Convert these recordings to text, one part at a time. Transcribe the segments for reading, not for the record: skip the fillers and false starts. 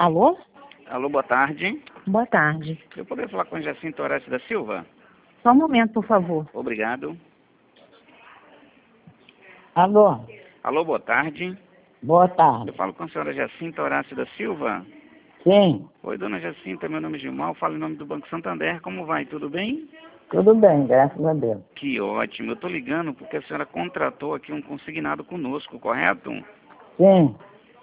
Alô? Alô, boa tarde. Boa tarde. Eu poderia falar com a Jacinta Horácio da Silva? Só um momento, por favor. Obrigado. Alô, Alô, boa tarde. boa Eu tarde. falo com a senhora Jacinta Horácio da Silva? Sim, Oi, dona Jacinta, meu nome é Gilmar, eu falo em nome do Banco Santander. Como vai? Tudo bem? tudo bem, graças a Deus. Que ótimo. Eu estou ligando porque a senhora contratou aqui um consignado conosco, correto? Sim,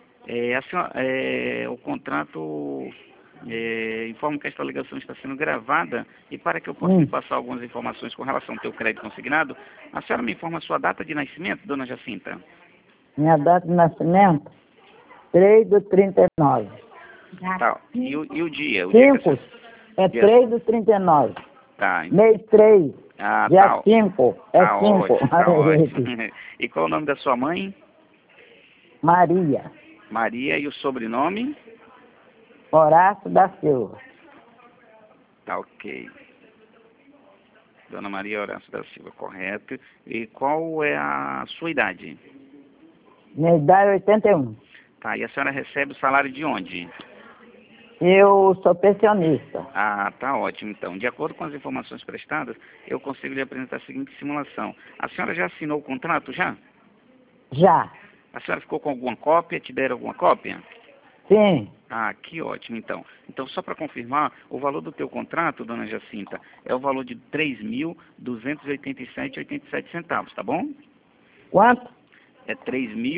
O contrato informa que esta ligação está sendo gravada e para que eu possa lhe passar algumas informações com relação ao teu crédito consignado, a senhora me informa a sua data de nascimento, dona Jacinta? minha data de nascimento, 3/39. Tá. E o dia? O dia que 5, é dia- 3/39. Tá. Mês 3, dia Tá. 5, é Tá 5. ótimo, tá ótimo. E qual é o nome da sua mãe? Maria, Maria, e o sobrenome? Horácio da Silva. Tá ok. Dona Maria Horácio da Silva, correto. E qual é a sua idade? Minha idade é 81. Tá, e a senhora recebe o salário de onde? Eu sou pensionista. Ah, tá ótimo então. De acordo com as informações prestadas, eu consigo lhe apresentar a seguinte simulação. A senhora já assinou o contrato, já? Já, A senhora ficou com alguma cópia? Te deram alguma cópia? sim, Ah, que ótimo então. Então, só para confirmar, o valor do teu contrato, dona Jacinta, é o valor de R$ 3.287,87, tá bom? quanto? É R$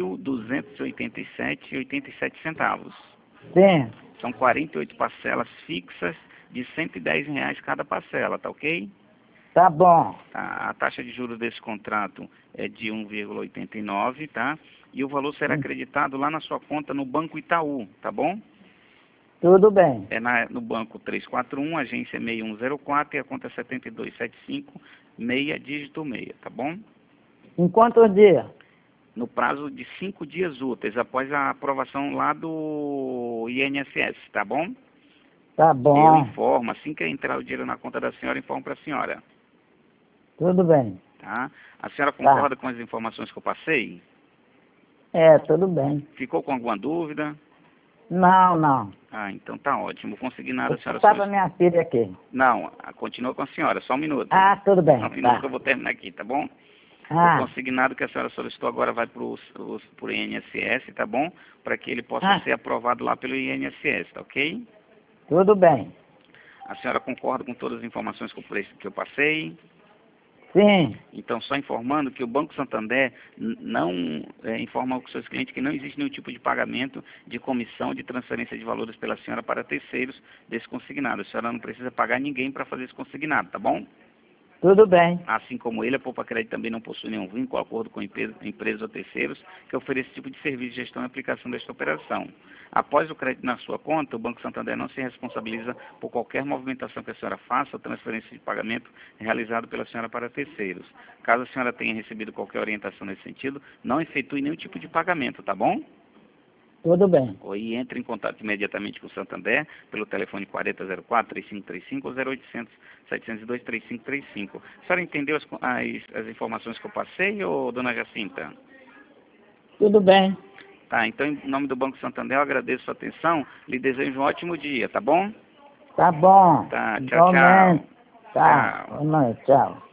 3.287,87. Sim, São 48 parcelas fixas de R$ 110 cada parcela, tá ok? tá bom, A taxa de juros desse contrato é de 1,89, tá? E o valor será acreditado lá na sua conta no Banco Itaú, tá bom? tudo bem. É no banco 341, agência 6104 e a conta 7275, dígito 6, tá bom? Em quantos dias? No prazo de 5 dias úteis, após a aprovação lá do INSS, tá bom? Tá Eu bom, informo, assim que entrar o dinheiro na conta da senhora, informo para a senhora, tudo bem. tá? A senhora concorda com as informações que eu passei? É, tudo bem. Ficou com alguma dúvida? Não. Ah, então tá ótimo. Consignado, a senhora Estava minha filha aqui. Não, continua com a senhora, só um minuto. Ah, tudo bem, Só um minuto tá. que eu vou terminar aqui, tá bom? O Ah, consignado que a senhora solicitou agora vai para o INSS, tá bom? Para que ele possa ser aprovado lá pelo INSS, tá ok? tudo bem. A senhora concorda com todas as informações que eu passei? Sim, Então, só informando que o Banco Santander não informa aos seus clientes que não existe nenhum tipo de pagamento de comissão de transferência de valores pela senhora para terceiros desse consignado. A senhora não precisa pagar ninguém para fazer esse consignado, tá bom? tudo bem. Assim como ele, a Poupa Crédito também não possui nenhum vínculo, acordo com empresas ou terceiros que ofereçam esse tipo de serviço de gestão e aplicação desta operação. Após o crédito na sua conta, o Banco Santander não se responsabiliza por qualquer movimentação que a senhora faça ou transferência de pagamento realizado pela senhora para terceiros. Caso a senhora tenha recebido qualquer orientação nesse sentido, não efetue nenhum tipo de pagamento, tá bom? Tudo bem. E entre em contato imediatamente com o Santander pelo telefone 4004-3535 ou 0800-702-3535. A senhora entendeu as informações que eu passei, ou dona Jacinta? Tudo bem. Tá, então em nome do Banco Santander eu agradeço a sua atenção, lhe desejo um ótimo dia, tá bom? Tá bom. Tá, tchau, Igualmente. tchau. Tá, Tchau. boa noite, tchau.